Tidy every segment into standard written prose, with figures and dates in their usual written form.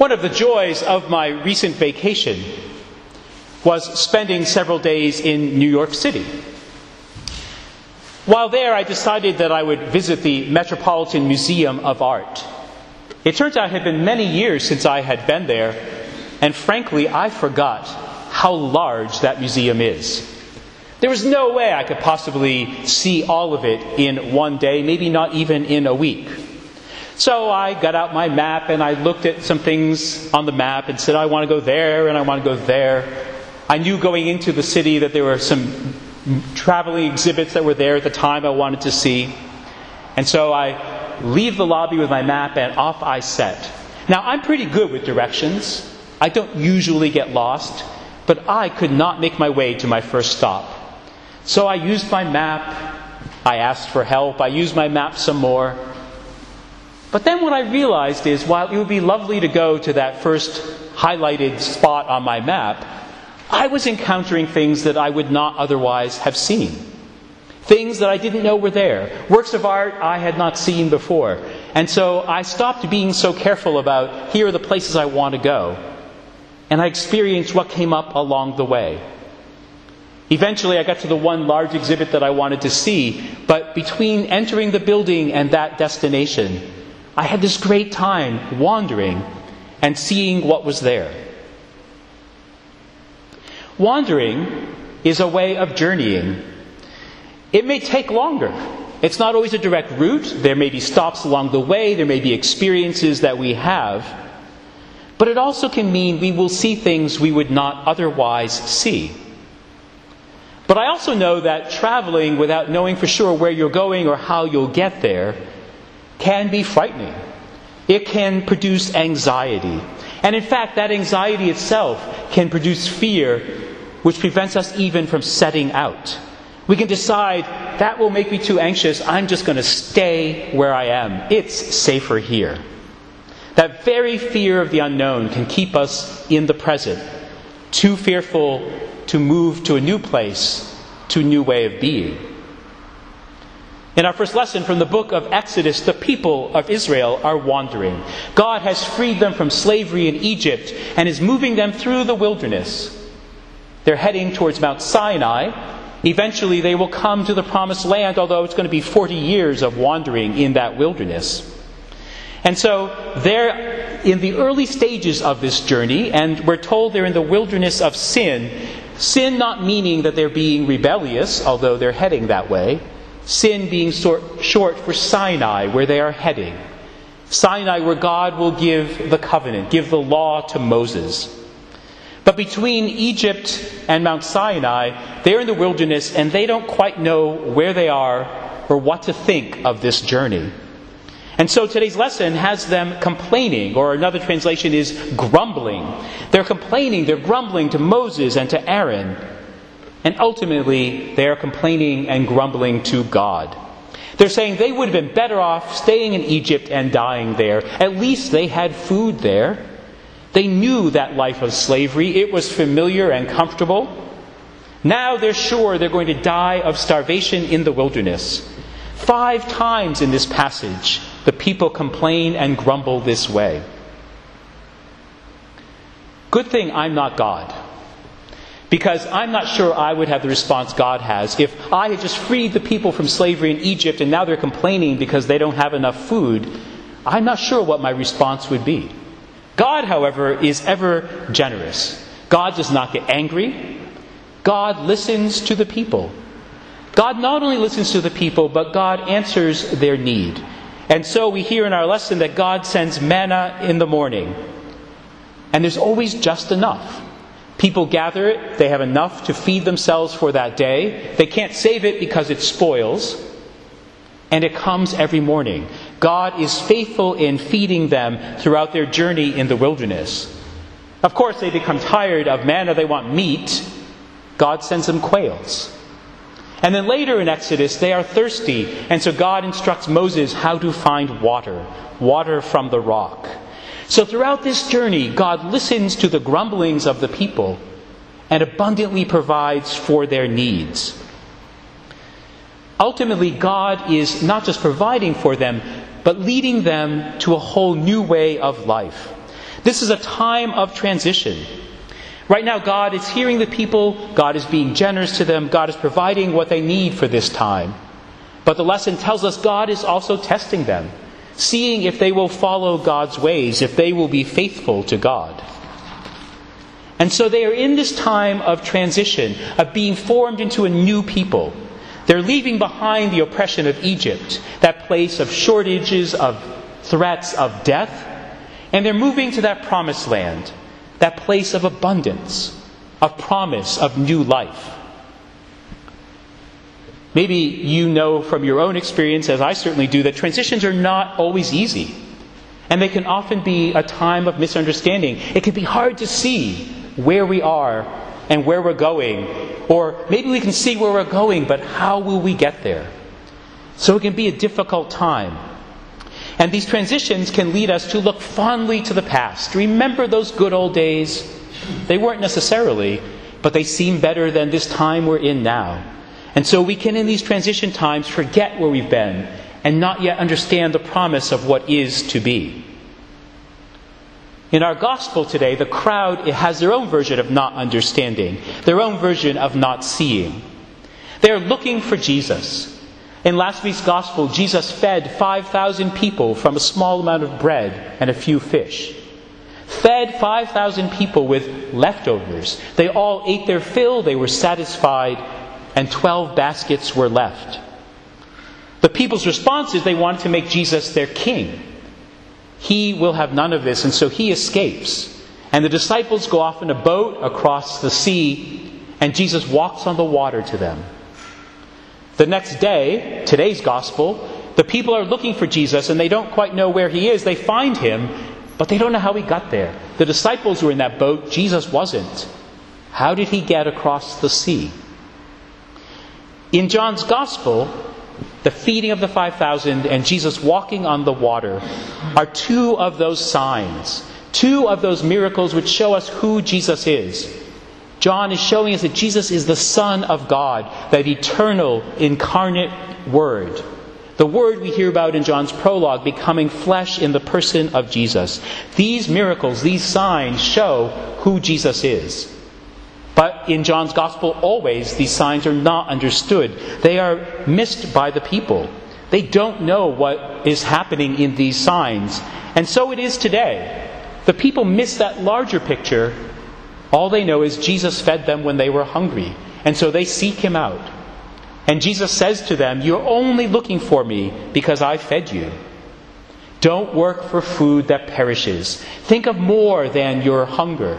One of the joys of my recent vacation was spending several days in New York City. While there, I decided that I would visit the Metropolitan Museum of Art. It turns out it had been many years since I had been there, and frankly, I forgot how large that museum is. There was no way I could possibly see all of it in one day, maybe not even in a week. So I got out my map and I looked at some things on the map and said, I want to go there and I want to go there. I knew going into the city that there were some traveling exhibits that were there at the time I wanted to see. And so I leave the lobby with my map and off I set. Now, I'm pretty good with directions. I don't usually get lost, but I could not make my way to my first stop. So I used my map. I asked for help. I used my map some more. But then what I realized is, while it would be lovely to go to that first highlighted spot on my map, I was encountering things that I would not otherwise have seen. Things that I didn't know were there. Works of art I had not seen before. And so I stopped being so careful about, here are the places I want to go. And I experienced what came up along the way. Eventually I got to the one large exhibit that I wanted to see, but between entering the building and that destination, I had this great time wandering and seeing what was there. Wandering is a way of journeying. It may take longer. It's not always a direct route. There may be stops along the way. There may be experiences that we have. But it also can mean we will see things we would not otherwise see. But I also know that traveling without knowing for sure where you're going or how you'll get there can be frightening. It can produce anxiety. And in fact, that anxiety itself can produce fear, which prevents us even from setting out. We can decide, that will make me too anxious. I'm just going to stay where I am. It's safer here. That very fear of the unknown can keep us in the present, too fearful to move to a new place, to a new way of being. In our first lesson from the book of Exodus, the people of Israel are wandering. God has freed them from slavery in Egypt and is moving them through the wilderness. They're heading towards Mount Sinai. Eventually they will come to the promised land, although it's going to be 40 years of wandering in that wilderness. And so they're in the early stages of this journey, and we're told they're in the wilderness of sin. Sin not meaning that they're being rebellious, although they're heading that way. Sin being short for Sinai, where they are heading. Sinai, where God will give the covenant, give the law to Moses. But between Egypt and Mount Sinai, they're in the wilderness and they don't quite know where they are or what to think of this journey. And so today's lesson has them complaining, or another translation is grumbling. They're complaining, they're grumbling to Moses and to Aaron. And ultimately, they are complaining and grumbling to God. They're saying they would have been better off staying in Egypt and dying there. At least they had food there. They knew that life of slavery. It was familiar and comfortable. Now they're sure they're going to die of starvation in the wilderness. 5 times in this passage, the people complain and grumble this way. Good thing I'm not God. Because I'm not sure I would have the response God has. If I had just freed the people from slavery in Egypt and now they're complaining because they don't have enough food, I'm not sure what my response would be. God, however, is ever generous. God does not get angry. God listens to the people. God not only listens to the people, but God answers their need. And so we hear in our lesson that God sends manna in the morning. And there's always just enough. People gather it. They have enough to feed themselves for that day. They can't save it because it spoils. And it comes every morning. God is faithful in feeding them throughout their journey in the wilderness. Of course, they become tired of manna. They want meat. God sends them quails. And then later in Exodus, they are thirsty. And so God instructs Moses how to find water from the rock. So throughout this journey, God listens to the grumblings of the people and abundantly provides for their needs. Ultimately, God is not just providing for them, but leading them to a whole new way of life. This is a time of transition. Right now, God is hearing the people. God is being generous to them. God is providing what they need for this time. But the lesson tells us God is also testing them, seeing if they will follow God's ways, if they will be faithful to God. And so they are in this time of transition, of being formed into a new people. They're leaving behind the oppression of Egypt, that place of shortages, of threats, of death. And they're moving to that promised land, that place of abundance, of promise, of new life. Maybe you know from your own experience, as I certainly do, that transitions are not always easy. And they can often be a time of misunderstanding. It can be hard to see where we are and where we're going. Or maybe we can see where we're going, but how will we get there? So it can be a difficult time. And these transitions can lead us to look fondly to the past. Remember those good old days? They weren't necessarily, but they seem better than this time we're in now. And so we can, in these transition times, forget where we've been and not yet understand the promise of what is to be. In our gospel today, the crowd has their own version of not understanding, their own version of not seeing. They're looking for Jesus. In last week's gospel, Jesus fed 5,000 people from a small amount of bread and a few fish. Fed 5,000 people with leftovers. They all ate their fill, they were satisfied, and 12 baskets were left. The people's response is they wanted to make Jesus their king. He will have none of this, and so he escapes. And the disciples go off in a boat across the sea, and Jesus walks on the water to them. The next day, today's gospel, the people are looking for Jesus, and they don't quite know where he is. They find him, but they don't know how he got there. The disciples were in that boat. Jesus wasn't. How did he get across the sea? In John's Gospel, the feeding of the 5,000 and Jesus walking on the water are two of those signs, two of those miracles which show us who Jesus is. John is showing us that Jesus is the Son of God, that eternal, incarnate Word. The Word we hear about in John's prologue becoming flesh in the person of Jesus. These miracles, these signs show who Jesus is. But in John's Gospel, always these signs are not understood. They are missed by the people. They don't know what is happening in these signs. And so it is today. The people miss that larger picture. All they know is Jesus fed them when they were hungry. And so they seek him out. And Jesus says to them, "You're only looking for me because I fed you. Don't work for food that perishes. Think of more than your hunger.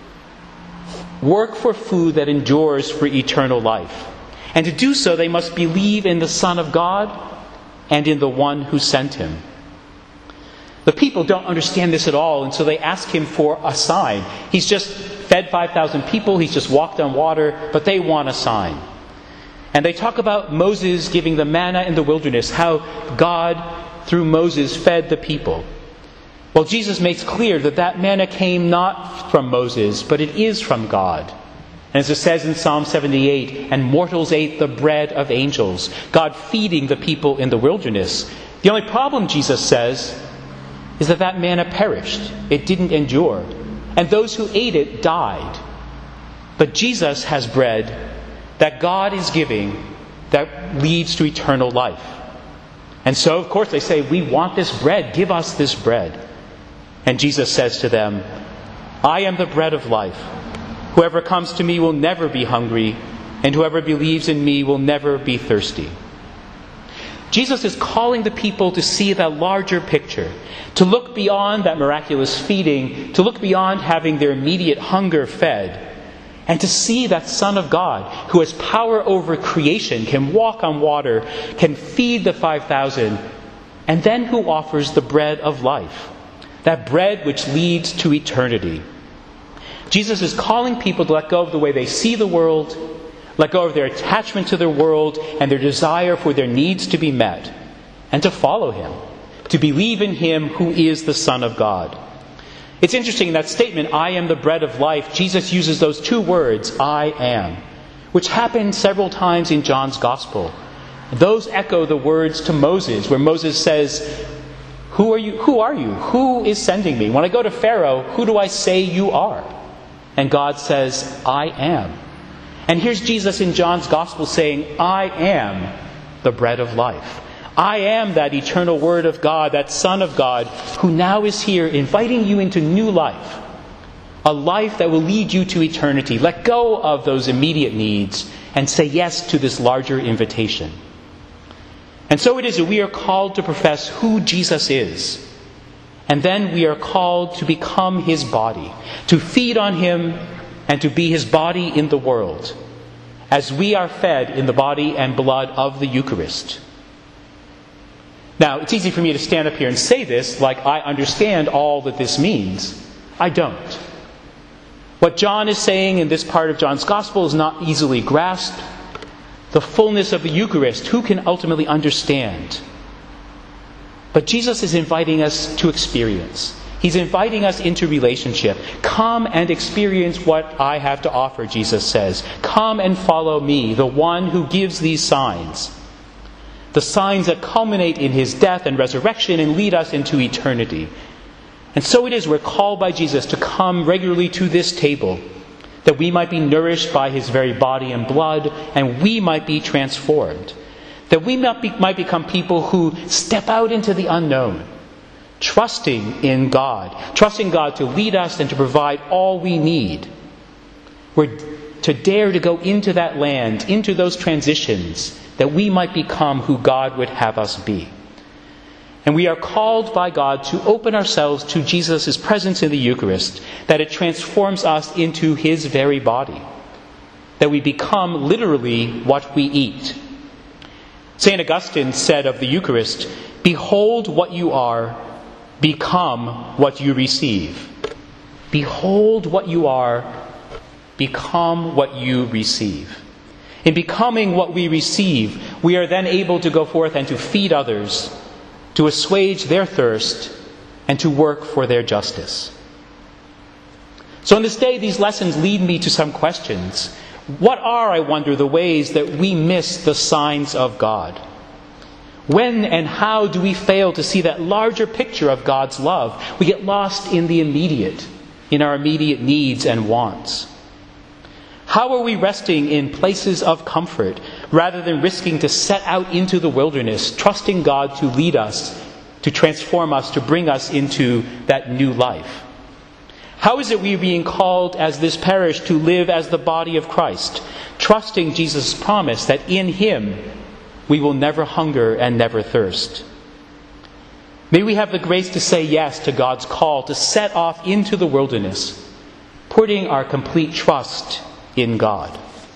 Work for food that endures for eternal life. And to do so, they must believe in the Son of God and in the one who sent him." The people don't understand this at all, and so they ask him for a sign. He's just fed 5,000 people, he's just walked on water, but they want a sign. And they talk about Moses giving the manna in the wilderness, how God, through Moses, fed the people. Well, Jesus makes clear that that manna came not from Moses, but it is from God. And as it says in Psalm 78, "And mortals ate the bread of angels," God feeding the people in the wilderness. The only problem, Jesus says, is that that manna perished. It didn't endure. And those who ate it died. But Jesus has bread that God is giving that leads to eternal life. And so, of course, they say, "We want this bread. Give us this bread." And Jesus says to them, "I am the bread of life. Whoever comes to me will never be hungry, and whoever believes in me will never be thirsty." Jesus is calling the people to see that larger picture, to look beyond that miraculous feeding, to look beyond having their immediate hunger fed, and to see that Son of God, who has power over creation, can walk on water, can feed the 5,000, and then who offers the bread of life. That bread which leads to eternity. Jesus is calling people to let go of the way they see the world, let go of their attachment to the world and their desire for their needs to be met, and to follow him, to believe in him who is the Son of God. It's interesting in that statement, "I am the bread of life," Jesus uses those two words, "I am," which happen several times in John's Gospel. Those echo the words to Moses, where Moses says, Who are you? Who are you? Who is sending me? When I go to Pharaoh, who do I say you are? And God says, I am. And here's Jesus in John's Gospel saying, I am the bread of life. I am that eternal Word of God, that Son of God, who now is here inviting you into new life. A life that will lead you to eternity. Let go of those immediate needs and say yes to this larger invitation. And so it is that we are called to profess who Jesus is. And then we are called to become His body, to feed on Him and to be His body in the world, as we are fed in the body and blood of the Eucharist. Now, it's easy for me to stand up here and say this like I understand all that this means. I don't. What John is saying in this part of John's Gospel is not easily grasped. The fullness of the Eucharist, who can ultimately understand? But Jesus is inviting us to experience. He's inviting us into relationship. Come and experience what I have to offer, Jesus says. Come and follow me, the one who gives these signs. The signs that culminate in His death and resurrection and lead us into eternity. And so it is we're called by Jesus to come regularly to this table, that we might be nourished by His very body and blood, and we might be transformed. That we might become people who step out into the unknown, trusting in God. Trusting God to lead us and to provide all we need. We're to dare to go into that land, into those transitions, that we might become who God would have us be. And we are called by God to open ourselves to Jesus' presence in the Eucharist, that it transforms us into His very body, that we become literally what we eat. St. Augustine said of the Eucharist, "Behold what you are, become what you receive." Behold what you are, become what you receive. In becoming what we receive, we are then able to go forth and to feed others, to assuage their thirst, and to work for their justice. So on this day, these lessons lead me to some questions. What are, I wonder, the ways that we miss the signs of God? When and how do we fail to see that larger picture of God's love? We get lost in the immediate, in our immediate needs and wants. How are we resting in places of comfort rather than risking to set out into the wilderness, trusting God to lead us, to transform us, to bring us into that new life? How is it we are being called as this parish to live as the body of Christ, trusting Jesus' promise that in Him we will never hunger and never thirst? May we have the grace to say yes to God's call to set off into the wilderness, putting our complete trust in God.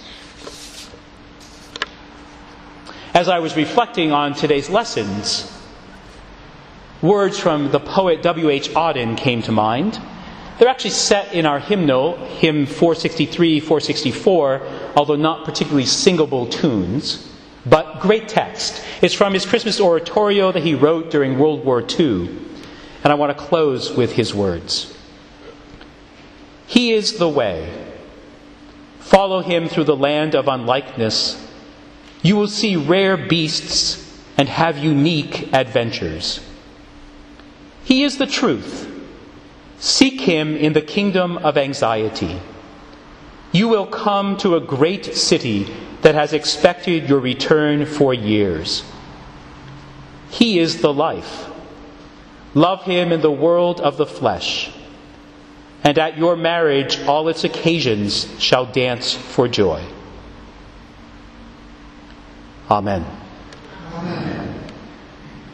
As I was reflecting on today's lessons, words from the poet W.H. Auden came to mind. They're actually set in our hymnal, hymn 463, 464, although not particularly singable tunes, but great text. It's from his Christmas oratorio that he wrote during World War II, and I want to close with his words. He is the way. Follow Him through the land of unlikeness. You will see rare beasts and have unique adventures. He is the truth. Seek Him in the kingdom of anxiety. You will come to a great city that has expected your return for years. He is the life. Love Him in the world of the flesh. And at your marriage all its occasions shall dance for joy. Amen. Amen.